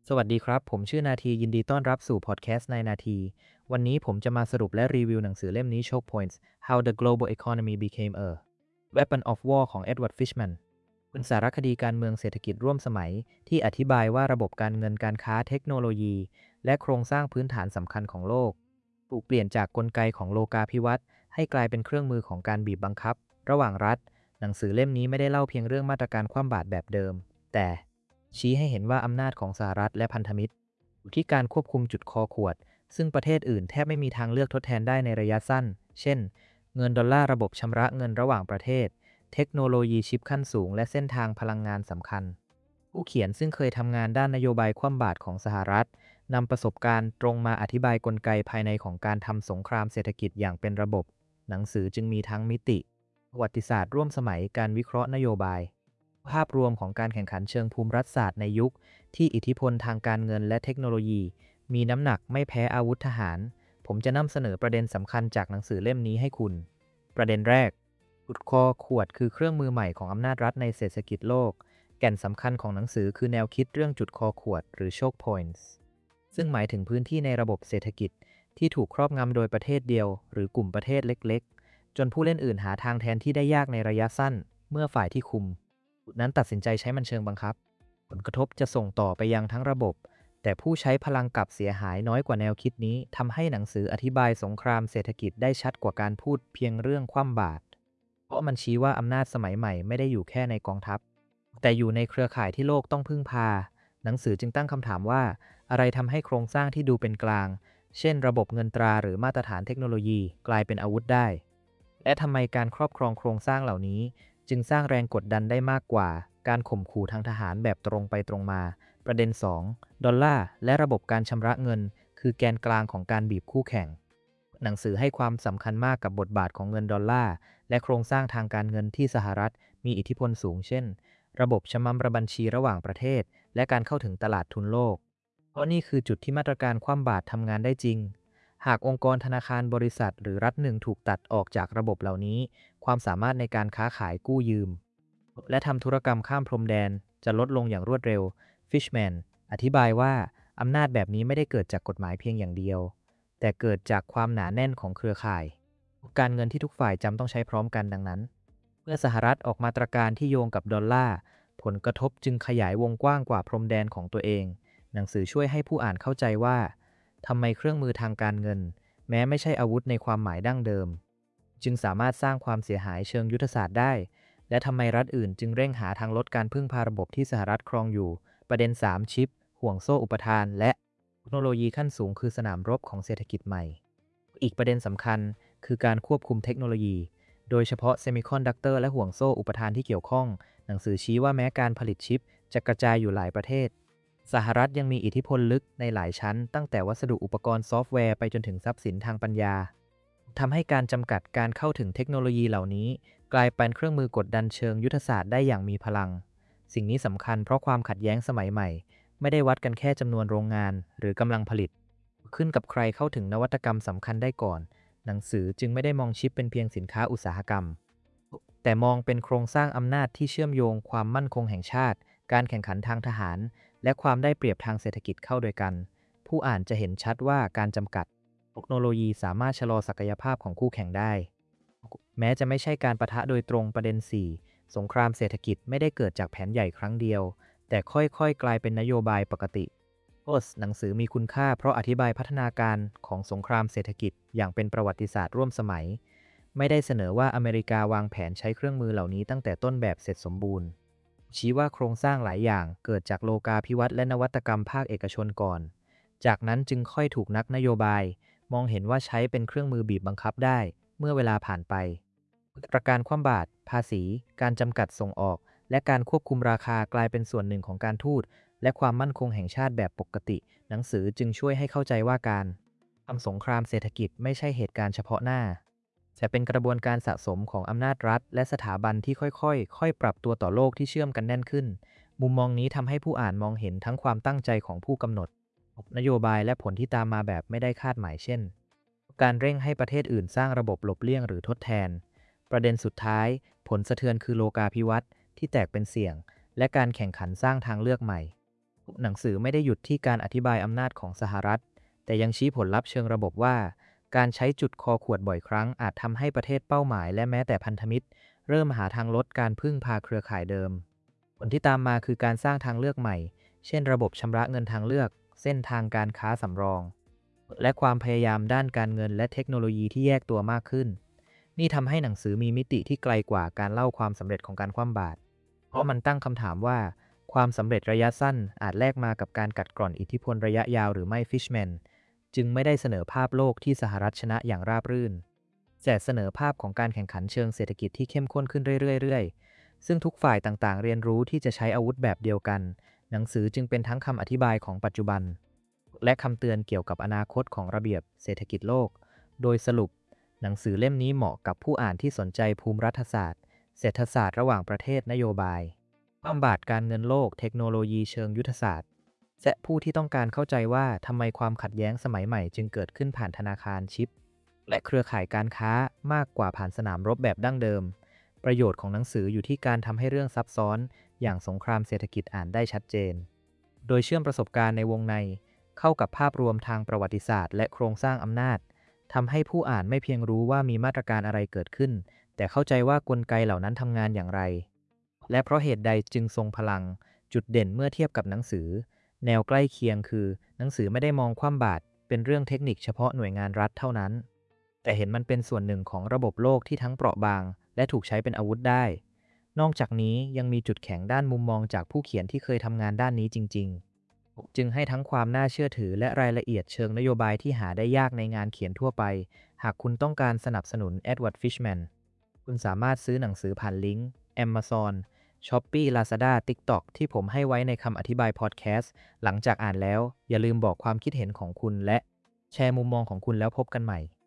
สวัสดีครับผมชื่อนาทียินดีต้อนรับสู่พอดแคสต์ในนาทีวันนี้ผมจะมาสรุปและรีวิวหนังสือเล่มนี้ Choke Points How the Global Economy Became a Weapon of War ของ Edward Fishman เป็นสารคดีการเมืองเศรษฐกิจร่วมสมัยที่อธิบายว่าระบบการเงินการค้าเทคโนโลยีและโครงสร้างพื้นฐานสำคัญของโลกถูกเปลี่ยนจากกลไกของโลกาภิวัตน์ให้กลายเป็นเครื่องมือของการบีบบังคับระหว่างรัฐหนังสือเล่มนี้ไม่ได้เล่าเพียงเรื่องมาตรการคว่ำบาตรแบบเดิมแต่ชี้ให้เห็นว่าอำนาจของสหรัฐและพันธมิตรอยู่ที่การควบคุมจุดคอขวดซึ่งประเทศอื่นแทบไม่มีทางเลือกทดแทนได้ในระยะสั้นเช่นเงินดอลลาร์ระบบชำระเงินระหว่างประเทศเทคโนโลยีชิปขั้นสูงและเส้นทางพลังงานสำคัญผู้เขียนซึ่งเคยทำงานด้านนโยบายคว่ำบาตรของสหรัฐนำประสบการณ์ตรงมาอธิบายกลไกภายในของการทำสงครามเศรษฐกิจอย่างเป็นระบบหนังสือจึงมีทั้งมิติประวัติศาสตร์ร่วมสมัยการวิเคราะห์นโยบายภาพรวมของการแข่งขันเชิงภูมิรัฐศาสตร์ในยุคที่อิทธิพลทางการเงินและเทคโนโลยีมีน้ำหนักไม่แพ้อาวุธทหารผมจะนำเสนอประเด็นสำคัญจากหนังสือเล่มนี้ให้คุณประเด็นแรกจุดคอขวดคือเครื่องมือใหม่ของอำนาจรัฐในเศรษฐกิจโลกแก่นสำคัญของหนังสือคือแนวคิดเรื่องจุดคอขวดหรือ choke points ซึ่งหมายถึงพื้นที่ในระบบเศรษฐกิจที่ถูกครอบงำโดยประเทศเดียวหรือกลุ่มประเทศเล็กๆจนผู้เล่นอื่นหาทางแทนที่ได้ยากในระยะสั้นเมื่อฝ่ายที่คุมนั้นตัดสินใจใช้มันเชิงบังคับผลกระทบจะส่งต่อไปยังทั้งระบบแต่ผู้ใช้พลังกลับเสียหายน้อยกว่าแนวคิดนี้ทำให้หนังสืออธิบายสงครามเศรษฐกิจได้ชัดกว่าการพูดเพียงเรื่องคว่ำบาตรเพราะมันชี้ว่าอำนาจสมัยใหม่ไม่ได้อยู่แค่ในกองทัพแต่อยู่ในเครือข่ายที่โลกต้องพึ่งพาหนังสือจึงตั้งคำถามว่าอะไรทำให้โครงสร้างที่ดูเป็นกลางเช่นระบบเงินตราหรือมาตรฐานเทคโนโลยีกลายเป็นอาวุธได้และทำไมการครอบครองโครงสร้างเหล่านี้จึงสร้างแรงกดดันได้มากกว่าการข่มขู่ทางทหารแบบตรงไปตรงมาประเด็น2ดอลลาร์และระบบการชำระเงินคือแกนกลางของการบีบคู่แข่งหนังสือให้ความสำคัญมากกับบทบาทของเงินดอลลาร์และโครงสร้างทางการเงินที่สหรัฐมีอิทธิพลสูงเช่นระบบชำระบัญชีระหว่างประเทศและการเข้าถึงตลาดทุนโลกเพราะนี่คือจุดที่มาตรการคว่ำบาตรทำงานได้จริงหากองค์กรธนาคารบริษัทหรือรัฐหนึ่งถูกตัดออกจากระบบเหล่านี้ความสามารถในการค้าขายกู้ยืมและทำธุรกรรมข้ามพรมแดนจะลดลงอย่างรวดเร็ว Fishman อธิบายว่าอำนาจแบบนี้ไม่ได้เกิดจากกฎหมายเพียงอย่างเดียวแต่เกิดจากความหนาแน่นของเครือข่ายการเงินที่ทุกฝ่ายจำต้องใช้พร้อมกันดังนั้นเมื่อสหรัฐออกมาตรการที่โยงกับดอลลาร์ผลกระทบจึงขยายวงกว้างกว่าพรมแดนของตัวเองหนังสือช่วยให้ผู้อ่านเข้าใจว่าทำไมเครื่องมือทางการเงินแม้ไม่ใช่อาวุธในความหมายดั้งเดิมจึงสามารถสร้างความเสียหายเชิงยุทธศาสตร์ได้และทำไมรัฐอื่นจึงเร่งหาทางลดการพึ่งพาระบบที่สหรัฐครองอยู่ประเด็น3ชิปห่วงโซ่อุปทานและเทคโนโลยีขั้นสูงคือสนามรบของเศรษฐกิจใหม่อีกประเด็นสำคัญคือการควบคุมเทคโนโลยีโดยเฉพาะเซมิคอนดักเตอร์และห่วงโซ่อุปทานที่เกี่ยวข้องหนังสือชี้ว่าแม้การผลิตชิปจะกระจายอยู่หลายประเทศสหรัฐยังมีอิทธิพลลึกในหลายชั้นตั้งแต่วัสดุอุปกรณ์ซอฟต์แวร์ไปจนถึงทรัพย์สินทางปัญญาทำให้การจำกัดการเข้าถึงเทคโนโลยีเหล่านี้กลายเป็นเครื่องมือกดดันเชิงยุทธศาสตร์ได้อย่างมีพลังสิ่งนี้สำคัญเพราะความขัดแย้งสมัยใหม่ไม่ได้วัดกันแค่จำนวนโรงงานหรือกำลังผลิตขึ้นกับใครเข้าถึงนวัตกรรมสำคัญได้ก่อนหนังสือจึงไม่ได้มองชิปเป็นเพียงสินค้าอุตสาหกรรมแต่มองเป็นโครงสร้างอำนาจที่เชื่อมโยงความมั่นคงแห่งชาติการแข่งขันทางทหารและความได้เปรียบทางเศรษฐกิจเข้าด้วยกันผู้อ่านจะเห็นชัดว่าการจำกัดเทคโนโลยีสามารถชะลอศักยภาพของคู่แข่งได้แม้จะไม่ใช่การปะทะโดยตรงประเด็น4สงครามเศรษฐกิจไม่ได้เกิดจากแผนใหญ่ครั้งเดียวแต่ค่อยๆกลายเป็นนโยบายปกติหนังสือมีคุณค่าเพราะอธิบายพัฒนาการของสงครามเศรษฐกิจอย่างเป็นประวัติศาสตร์ร่วมสมัยไม่ได้เสนอว่าอเมริกาวางแผนใช้เครื่องมือเหล่านี้ตั้งแต่ต้นแบบเสร็จสมบูรณ์ชี้ว่าโครงสร้างหลายอย่างเกิดจากโลกาภิวัตน์และนวัตกรรมภาคเอกชนก่อนจากนั้นจึงค่อยถูกนักนโยบายมองเห็นว่าใช้เป็นเครื่องมือบีบบังคับได้เมื่อเวลาผ่านไปประการคว่ำบาตรภาษีการจำกัดส่งออกและการควบคุมราคากลายเป็นส่วนหนึ่งของการทูตและความมั่นคงแห่งชาติแบบปกติหนังสือจึงช่วยให้เข้าใจว่าการทำสงครามเศรษฐกิจไม่ใช่เหตุการณ์เฉพาะหน้าแต่เป็นกระบวนการสะสมของอำนาจรัฐและสถาบันที่ค่อยปรับตัวต่อโลกที่เชื่อมกันแน่นขึ้นมุมมองนี้ทำให้ผู้อ่านมองเห็นทั้งความตั้งใจของผู้กำหนดนโยบายและผลที่ตามมาแบบไม่ได้คาดหมายเช่นการเร่งให้ประเทศอื่นสร้างระบบหลบเลี่ยงหรือทดแทนประเด็นสุดท้ายผลสะเทือนคือโลกาภิวัตน์ที่แตกเป็นเสี่ยงและการแข่งขันสร้างทางเลือกใหม่หนังสือไม่ได้หยุดที่การอธิบายอำนาจของสหรัฐแต่ยังชี้ผลลัพธ์เชิงระบบว่าการใช้จุดคอขวดบ่อยครั้งอาจทำให้ประเทศเป้าหมายและแม้แต่พันธมิตรเริ่มหาทางลดการพึ่งพาเครือข่ายเดิมผลที่ตามมาคือการสร้างทางเลือกใหม่เช่นระบบชำระเงินทางเลือกเส้นทางการค้าสำรองและความพยายามด้านการเงินและเทคโนโลยีที่แยกตัวมากขึ้นนี่ทำให้หนังสือมีมิติที่ไกลกว่าการเล่าความสำเร็จของการคว่ำบาตรเพราะมันตั้งคำถามว่าความสำเร็จระยะสั้นอาจแลกมากับการกัดกร่อนอิทธิพลระยะยาวหรือไม่ฟิชแมนจึงไม่ได้เสนอภาพโลกที่สหรัฐชนะอย่างราบรื่นแต่เสนอภาพของการแข่งขันเชิงเศรษฐกิจที่เข้มข้นขึ้นเรื่อยๆซึ่งทุกฝ่ายต่างๆเรียนรู้ที่จะใช้อาวุธแบบเดียวกันหนังสือจึงเป็นทั้งคำอธิบายของปัจจุบันและคำเตือนเกี่ยวกับอนาคตของระเบียบเศรษฐกิจโลกโดยสรุปหนังสือเล่มนี้เหมาะกับผู้อ่านที่สนใจภูมิรัฐศาสตร์เศรษฐศาสตร์ระหว่างประเทศนโยบายบำบัดการเงินโลกเทคโนโลยีเชิงยุทธศาสตร์และผู้ที่ต้องการเข้าใจว่าทำไมความขัดแย้งสมัยใหม่จึงเกิดขึ้นผ่านธนาคารชิปและเครือข่ายการค้ามากกว่าผ่านสนามรบแบบดั้งเดิมประโยชน์ของหนังสืออยู่ที่การทำให้เรื่องซับซ้อนอย่างสงครามเศรษฐกิจอ่านได้ชัดเจนโดยเชื่อมประสบการณ์ในวงในเข้ากับภาพรวมทางประวัติศาสตร์และโครงสร้างอำนาจทำให้ผู้อ่านไม่เพียงรู้ว่ามีมาตรการอะไรเกิดขึ้นแต่เข้าใจว่ากลไกเหล่านั้นทำงานอย่างไรและเพราะเหตุใดจึงทรงพลังจุดเด่นเมื่อเทียบกับหนังสือแนวใกล้เคียงคือหนังสือไม่ได้มองคว่ำบาตรเป็นเรื่องเทคนิคเฉพาะหน่วยงานรัฐเท่านั้นแต่เห็นมันเป็นส่วนหนึ่งของระบบโลกที่ทั้งเปราะบางและถูกใช้เป็นอาวุธได้นอกจากนี้ยังมีจุดแข็งด้านมุมมองจากผู้เขียนที่เคยทำงานด้านนี้จริงๆจึงให้ทั้งความน่าเชื่อถือและรายละเอียดเชิงนโยบายที่หาได้ยากในงานเขียนทั่วไปหากคุณต้องการสนับสนุนเอ็ดเวิร์ดฟิชแมนคุณสามารถซื้อหนังสือผ่านลิงก์ Amazon Shopee Lazada TikTok ที่ผมให้ไว้ในคำอธิบายพอดแคสต์หลังจากอ่านแล้วอย่าลืมบอกความคิดเห็นของคุณและแชร์มุมมองของคุณแล้วพบกันใหม่